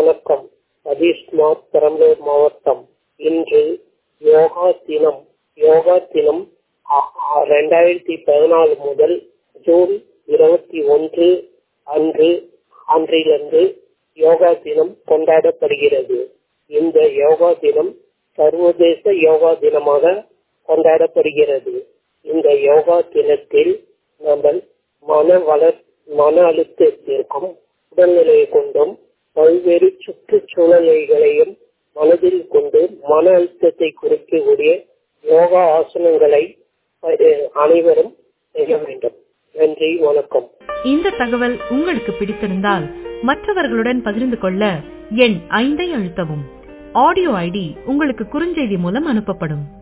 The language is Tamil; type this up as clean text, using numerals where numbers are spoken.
வணக்கம். சதீஷ்குமார், பெரம்பலூர் மாவட்டம். இன்று யோகா தினம். யோகா தினம் 2014 முதல் ஜூன் 21 அன்றிலிருந்து யோகா தினம் கொண்டாடப்படுகிறது. இந்த யோகா தினம் சர்வதேச யோகா தினமாக கொண்டாடப்படுகிறது. இந்த யோகா தினத்தில் நம்ம மன அழுத்தத்திற்கும் உடல்நிலையை கொண்டும் பல்வேறு சுற்றுச்சூழல்களையும் மனதில் கொண்டு மன அழுத்தத்தை குறைக்கக்கூடிய யோகா ஆசனங்களை அனைவரும் செய்ய வேண்டும். நன்றி, வணக்கம். இந்த தகவல் உங்களுக்கு பிடித்திருந்தால் மற்றவர்களுடன் பகிர்ந்து கொள்ள எண் 5 அழுத்தவும். ஆடியோ ஐடி உங்களுக்கு குறுஞ்செய்தி மூலம் அனுப்பப்படும்.